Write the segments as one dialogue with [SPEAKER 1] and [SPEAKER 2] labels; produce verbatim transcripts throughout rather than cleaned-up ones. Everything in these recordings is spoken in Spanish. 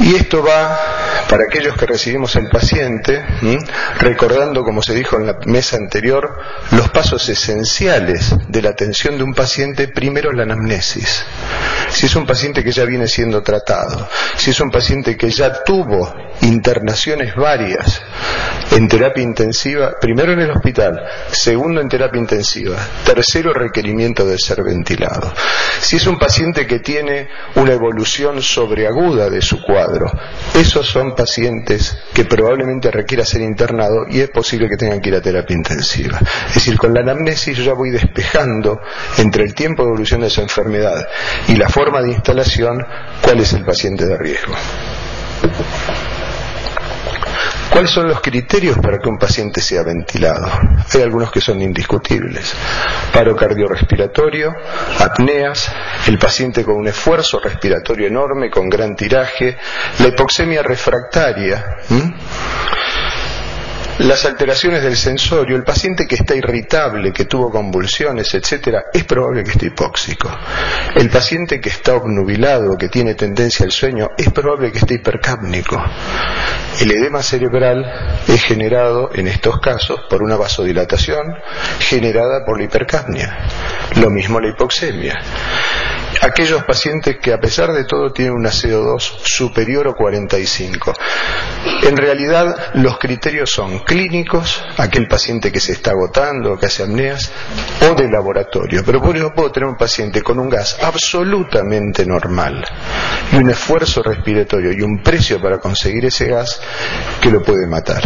[SPEAKER 1] Y esto va para aquellos que recibimos al paciente, ¿m? recordando, como se dijo en la mesa anterior, los pasos esenciales de la atención de un paciente. Primero, la anamnesis. Si es un paciente que ya viene siendo tratado, si es un paciente que ya tuvo internaciones varias en terapia intensiva, primero en el hospital, segundo en terapia intensiva, tercero requerimiento de ser ventilado. Si es un paciente que tiene una evolución sobreaguda de su cuadro, esos son pacientes que probablemente requiera ser internado y es posible que tengan que ir a terapia intensiva. Es decir, con la anamnesis yo ya voy despejando entre el tiempo de evolución de esa enfermedad y la forma de instalación cuál es el paciente de riesgo. ¿Cuáles son los criterios para que un paciente sea ventilado? Hay algunos que son indiscutibles. Paro cardiorrespiratorio, apneas, el paciente con un esfuerzo respiratorio enorme, con gran tiraje, la hipoxemia refractaria, ¿m? las alteraciones del sensorio, el paciente que está irritable, que tuvo convulsiones, etcétera, es probable que esté hipóxico. El paciente que está obnubilado, que tiene tendencia al sueño, es probable que esté hipercápnico. El edema cerebral es generado en estos casos por una vasodilatación generada por la hipercapnia. Lo mismo la hipoxemia. Aquellos pacientes que a pesar de todo tienen una C O dos superior a cuarenta y cinco. En realidad los criterios son clínicos, aquel paciente que se está agotando, que hace apneas, o de laboratorio. Pero por eso puedo tener un paciente con un gas absolutamente normal y un esfuerzo respiratorio y un precio para conseguir ese gas que lo puede matar.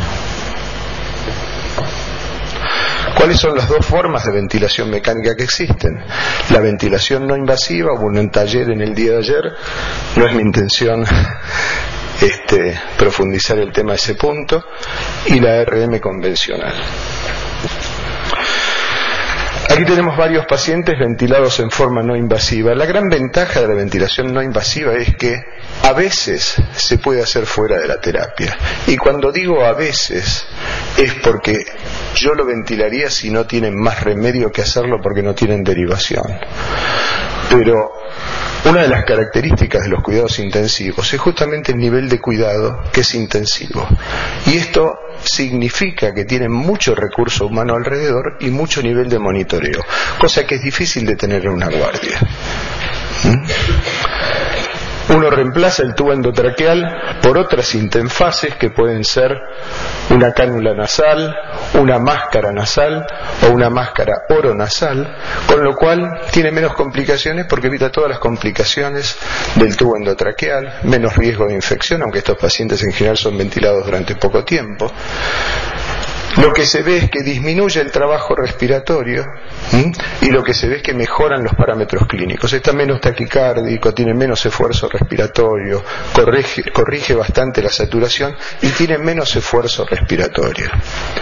[SPEAKER 1] ¿Cuáles son las dos formas de ventilación mecánica que existen? La ventilación no invasiva, hubo un taller en el día de ayer, no es mi intención este, profundizar el tema de ese punto, y la R M convencional. Aquí tenemos varios pacientes ventilados en forma no invasiva. La gran ventaja de la ventilación no invasiva es que a veces se puede hacer fuera de la terapia. Y cuando digo a veces, es porque yo lo ventilaría si no tienen más remedio que hacerlo porque no tienen derivación. Pero una de las características de los cuidados intensivos es justamente el nivel de cuidado que es intensivo. Y esto significa que tienen mucho recurso humano alrededor y mucho nivel de monitoreo, cosa que es difícil de tener en una guardia. ¿Mm? Uno reemplaza el tubo endotraqueal por otras intenfases que pueden ser una cánula nasal, una máscara nasal o una máscara oronasal, con lo cual tiene menos complicaciones porque evita todas las complicaciones del tubo endotraqueal, menos riesgo de infección, aunque estos pacientes en general son ventilados durante poco tiempo. Lo que se ve es que disminuye el trabajo respiratorio, ¿m? y lo que se ve es que mejoran los parámetros clínicos. Está menos taquicárdico, tiene menos esfuerzo respiratorio, corrige, corrige bastante la saturación y tiene menos esfuerzo respiratorio.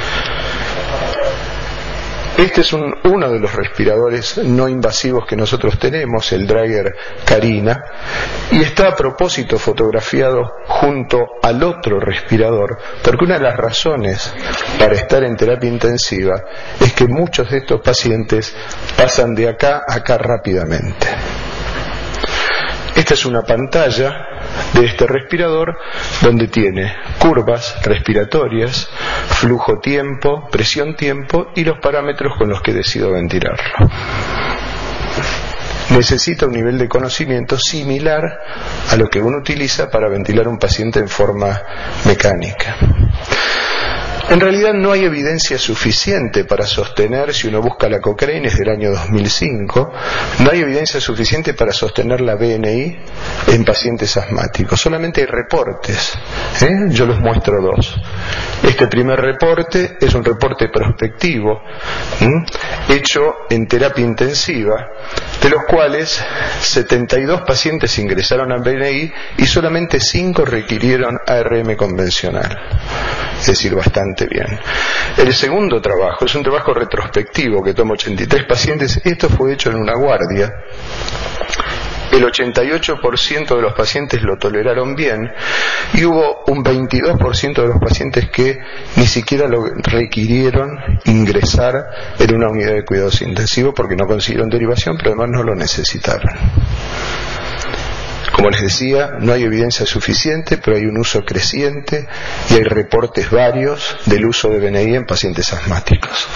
[SPEAKER 1] Este es un, uno de los respiradores no invasivos que nosotros tenemos, el Draeger Carina, y está a propósito fotografiado junto al otro respirador, porque una de las razones para estar en terapia intensiva es que muchos de estos pacientes pasan de acá a acá rápidamente. Esta es una pantalla de este respirador donde tiene curvas respiratorias, flujo tiempo, presión tiempo y los parámetros con los que decido ventilarlo. Necesita un nivel de conocimiento similar a lo que uno utiliza para ventilar a un paciente en forma mecánica. En realidad no hay evidencia suficiente para sostener, si uno busca la Cochrane, es del año dos mil cinco, no hay evidencia suficiente para sostener la B N I en pacientes asmáticos. Solamente hay reportes, ¿eh? Yo les muestro dos. Este primer reporte es un reporte prospectivo, ¿eh? hecho en terapia intensiva, de los cuales setenta y dos pacientes ingresaron a B N I y solamente cinco requirieron A R M convencional. Es decir, bastante bien. El segundo trabajo es un trabajo retrospectivo que toma ochenta y tres pacientes. Esto fue hecho en una guardia. El ochenta y ocho por ciento de los pacientes lo toleraron bien y hubo un veintidós por ciento de los pacientes que ni siquiera lo requirieron ingresar en una unidad de cuidados intensivos porque no consiguieron derivación, pero además no lo necesitaron. Como les decía, no hay evidencia suficiente, pero hay un uso creciente y hay reportes varios del uso de B N I en pacientes asmáticos.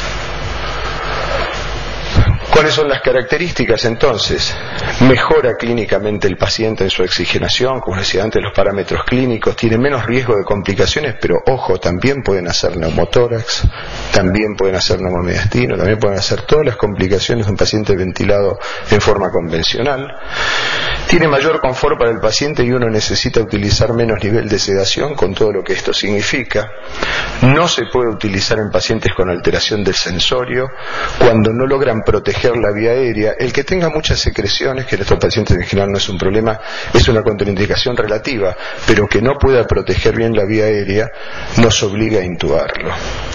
[SPEAKER 1] ¿Cuáles son las características entonces? Mejora clínicamente el paciente en su oxigenación, como decía antes, los parámetros clínicos, tiene menos riesgo de complicaciones, pero ojo, también pueden hacer neumotórax, también pueden hacer neumomediastino, también pueden hacer todas las complicaciones de un paciente ventilado en forma convencional. Tiene mayor confort para el paciente y uno necesita utilizar menos nivel de sedación, con todo lo que esto significa. No se puede utilizar en pacientes con alteración del sensorio, cuando no logran proteger la vía aérea. El que tenga muchas secreciones, que en estos pacientes en general no es un problema, es una contraindicación relativa, pero que no pueda proteger bien la vía aérea nos obliga a intubarlo.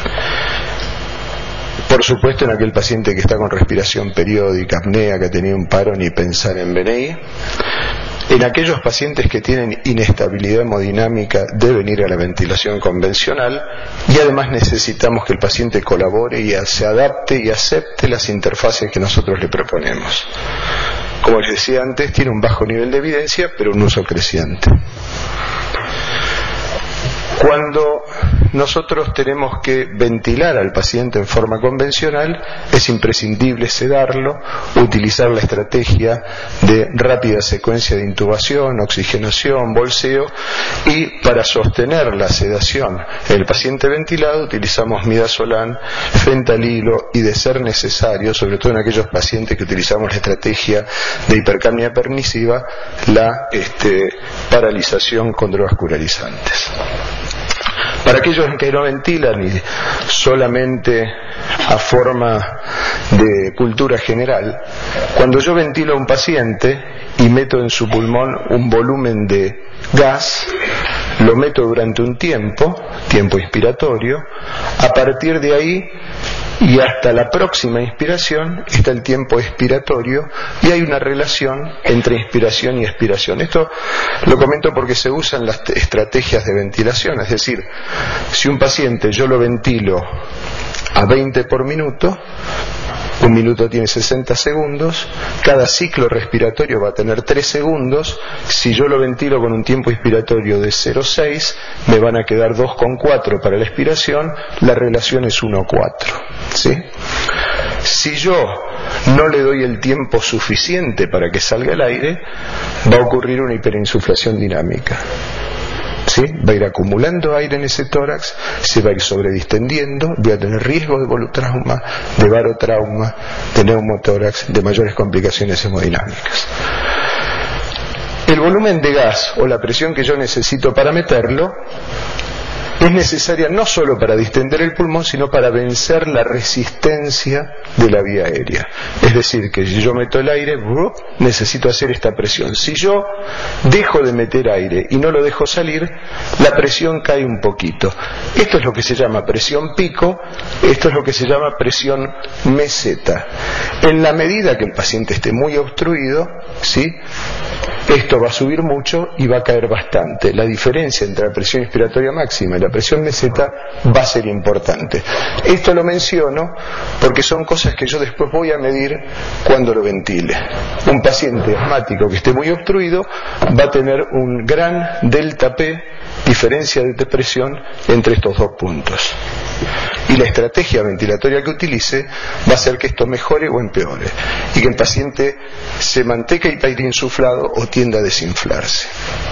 [SPEAKER 1] Por supuesto, en aquel paciente que está con respiración periódica, apnea, que ha tenido un paro, ni pensar en B N I. En aquellos pacientes que tienen inestabilidad hemodinámica deben ir a la ventilación convencional, y además necesitamos que el paciente colabore y se adapte y acepte las interfaces que nosotros le proponemos. Como les decía antes, tiene un bajo nivel de evidencia, pero un uso creciente. Cuando nosotros tenemos que ventilar al paciente en forma convencional, es imprescindible sedarlo, utilizar la estrategia de rápida secuencia de intubación, oxigenación, bolseo, y para sostener la sedación en el paciente ventilado utilizamos midazolam, fentanilo y, de ser necesario, sobre todo en aquellos pacientes que utilizamos la estrategia de hipercapnia permisiva, la este, paralización con drogas Para aquellos que no ventilan y solamente a forma de cultura general, cuando yo ventilo a un paciente y meto en su pulmón un volumen de gas, lo meto durante un tiempo, tiempo inspiratorio, a partir de ahí y hasta la próxima inspiración está el tiempo expiratorio, y hay una relación entre inspiración y expiración. Esto lo comento porque se usan las estrategias de ventilación, es decir, si un paciente yo lo ventilo a veinte por minuto, un minuto tiene sesenta segundos, cada ciclo respiratorio va a tener tres segundos, si yo lo ventilo con un tiempo inspiratorio de cero coma seis, me van a quedar dos coma cuatro para la expiración, la relación es uno coma cuatro, ¿sí? Si yo no le doy el tiempo suficiente para que salga el aire, va a ocurrir una hiperinsuflación dinámica. ¿Sí? Va a ir acumulando aire en ese tórax, se va a ir sobredistendiendo, voy a tener riesgo de volutrauma, de barotrauma, de neumotórax, de mayores complicaciones hemodinámicas. El volumen de gas o la presión que yo necesito para meterlo es necesaria no solo para distender el pulmón, sino para vencer la resistencia de la vía aérea. Es decir, que si yo meto el aire, necesito hacer esta presión. Si yo dejo de meter aire y no lo dejo salir, la presión cae un poquito. Esto es lo que se llama presión pico, esto es lo que se llama presión meseta. En la medida que el paciente esté muy obstruido, ¿sí?, esto va a subir mucho y va a caer bastante. La diferencia entre la presión inspiratoria máxima y la presión meseta va a ser importante. Esto lo menciono porque son cosas que yo después voy a medir cuando lo ventile. Un paciente asmático que esté muy obstruido va a tener un gran delta P, diferencia de presión entre estos dos puntos. Y la estrategia ventilatoria que utilice va a hacer que esto mejore o empeore, y que el paciente se mantenga hiperinsuflado o tienda a desinflarse.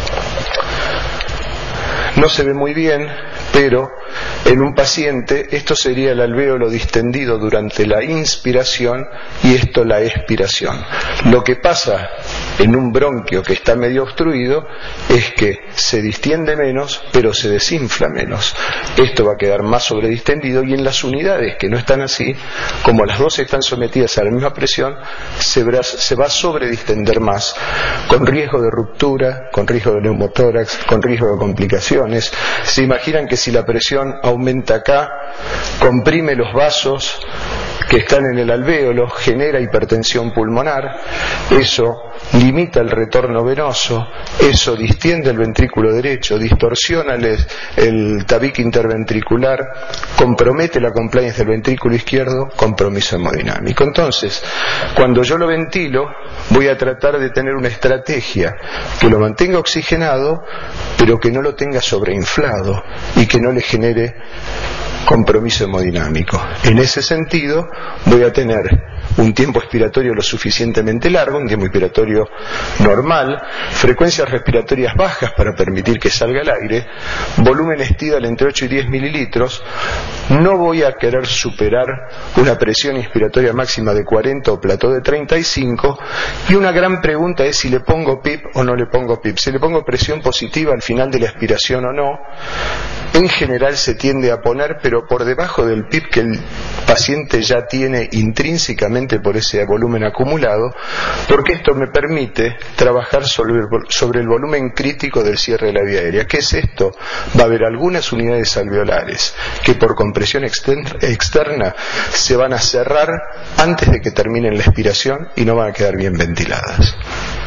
[SPEAKER 1] No se ve muy bien, pero en un paciente esto sería el alvéolo distendido durante la inspiración y esto la expiración. Lo que pasa en un bronquio que está medio obstruido es que se distiende menos, pero se desinfla menos. Esto va a quedar más sobredistendido, y en las unidades que no están así, como las dos están sometidas a la misma presión, se va, se va a sobredistender más, con riesgo de ruptura, con riesgo de neumotórax, con riesgo de complicaciones. Se imaginan que si la presión aumenta acá, comprime los vasos, que están en el alvéolo genera hipertensión pulmonar, eso limita el retorno venoso, eso distiende el ventrículo derecho, distorsiona el, el tabique interventricular, compromete la compliance del ventrículo izquierdo, compromiso hemodinámico. Entonces, cuando yo lo ventilo, voy a tratar de tener una estrategia que lo mantenga oxigenado, pero que no lo tenga sobreinflado y que no le genere compromiso hemodinámico. En ese sentido, voy a tener un tiempo expiratorio lo suficientemente largo, un tiempo expiratorio normal, frecuencias respiratorias bajas para permitir que salga el aire, volumen estidal entre ocho y diez mililitros, no voy a querer superar una presión inspiratoria máxima de cuarenta o plató de treinta y cinco, y una gran pregunta es si le pongo P I P o no le pongo P I P. Si le pongo presión positiva al final de la expiración o no, en general se tiende a poner, pero por debajo del P I P que el paciente ya tiene intrínsecamente por ese volumen acumulado, porque esto me permite trabajar sobre el, sobre el volumen crítico del cierre de la vía aérea. ¿Qué es esto? Va a haber algunas unidades alveolares que por compresión externa se van a cerrar antes de que terminen la expiración y no van a quedar bien ventiladas.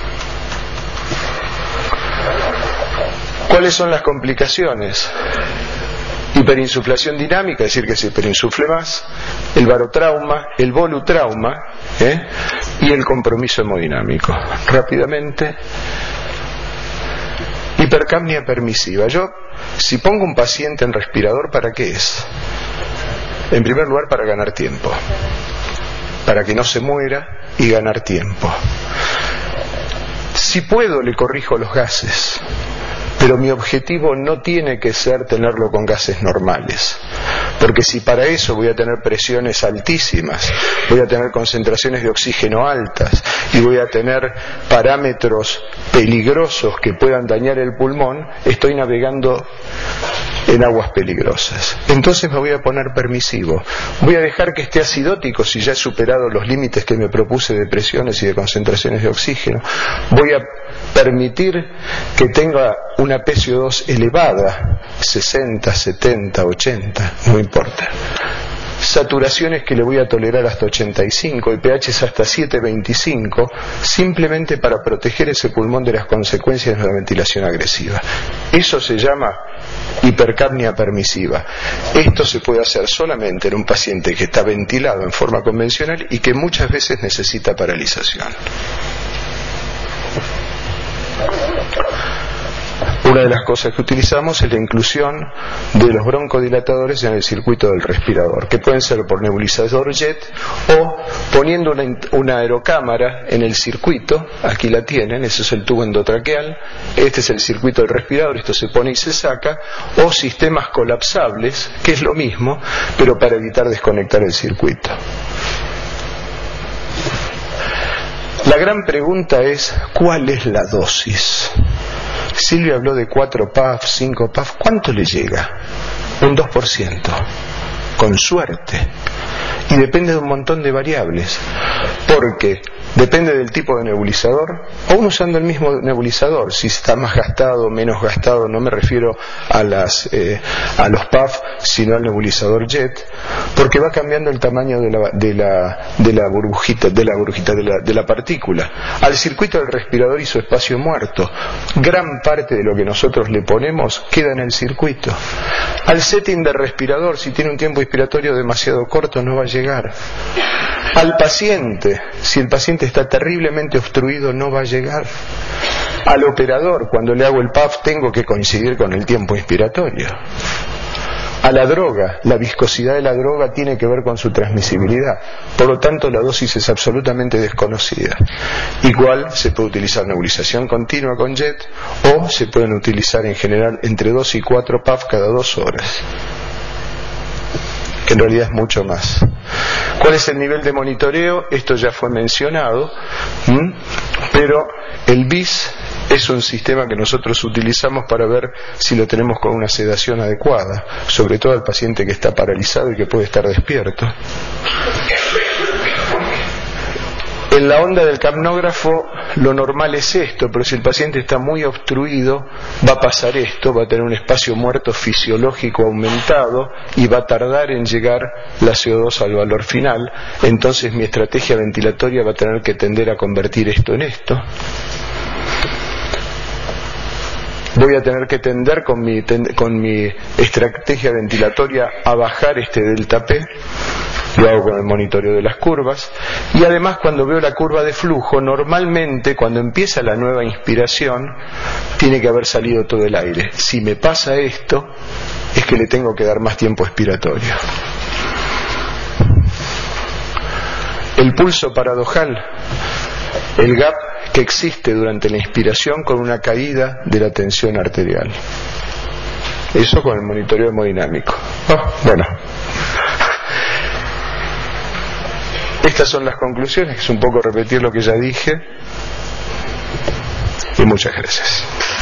[SPEAKER 1] ¿Cuáles son las complicaciones? Hiperinsuflación dinámica, es decir, que se hiperinsufle más, el barotrauma, el volutrauma, ¿eh? y el compromiso hemodinámico. Rápidamente, hipercapnia permisiva. Yo, si pongo un paciente en respirador, ¿para qué es? En primer lugar, para ganar tiempo, para que no se muera y ganar tiempo. Si puedo, le corrijo los gases, pero mi objetivo no tiene que ser tenerlo con gases normales, porque si para eso voy a tener presiones altísimas, voy a tener concentraciones de oxígeno altas y voy a tener parámetros peligrosos que puedan dañar el pulmón, estoy navegando en aguas peligrosas. Entonces me voy a poner permisivo, voy a dejar que esté acidótico si ya he superado los límites que me propuse de presiones y de concentraciones de oxígeno, voy a permitir que tenga una P C O dos elevada, sesenta, setenta, ochenta, no importa. Saturaciones que le voy a tolerar hasta ochenta y cinco y pHs hasta siete veinticinco, simplemente para proteger ese pulmón de las consecuencias de una ventilación agresiva. Eso se llama hipercapnia permisiva. Esto se puede hacer solamente en un paciente que está ventilado en forma convencional y que muchas veces necesita paralización. Una de las cosas que utilizamos es la inclusión de los broncodilatadores en el circuito del respirador, que pueden ser por nebulizador jet o poniendo una, una aerocámara en el circuito. Aquí la tienen, ese es el tubo endotraqueal, este es el circuito del respirador, esto se pone y se saca, o sistemas colapsables, que es lo mismo, pero para evitar desconectar el circuito. La gran pregunta es, ¿cuál es la dosis? Silvia habló de cuatro P A F, cinco P A F, ¿cuánto le llega? Un dos por ciento, con suerte. Y depende de un montón de variables, porque depende del tipo de nebulizador, aún usando el mismo nebulizador, si está más gastado o menos gastado, no me refiero a, las, eh, a los P A F, sino al nebulizador jet, porque va cambiando el tamaño de la, de la, de la burbujita, de la, burbujita de, la, de la partícula. Al circuito del respirador y su espacio muerto, gran parte de lo que nosotros le ponemos queda en el circuito. Al setting del respirador, si tiene un tiempo inspiratorio demasiado corto, no va a llegar. Al paciente, si el paciente está terriblemente obstruido, no va a llegar. Al operador, cuando le hago el P A F, tengo que coincidir con el tiempo inspiratorio. A la droga, la viscosidad de la droga tiene que ver con su transmisibilidad, por lo tanto la dosis es absolutamente desconocida. Igual se puede utilizar nebulización continua con jet, o se pueden utilizar en general entre dos y cuatro P A F cada dos horas, que en realidad es mucho más. ¿Cuál es el nivel de monitoreo? Esto ya fue mencionado, ¿m? pero el B I S es un sistema que nosotros utilizamos para ver si lo tenemos con una sedación adecuada, sobre todo al paciente que está paralizado y que puede estar despierto. En la onda del capnógrafo lo normal es esto, pero si el paciente está muy obstruido va a pasar esto, va a tener un espacio muerto fisiológico aumentado y va a tardar en llegar la C O dos al valor final. Entonces mi estrategia ventilatoria va a tener que tender a convertir esto en esto. Voy a tener que tender con mi, con mi estrategia ventilatoria a bajar este delta P. Lo hago con el monitoreo de las curvas. Y además, cuando veo la curva de flujo, normalmente cuando empieza la nueva inspiración tiene que haber salido todo el aire. Si me pasa esto, es que le tengo que dar más tiempo expiratorio. El pulso paradojal, el gap que existe durante la inspiración con una caída de la tensión arterial. Eso con el monitoreo hemodinámico. Oh, bueno. Estas son las conclusiones, es un poco repetir lo que ya dije. Y muchas gracias.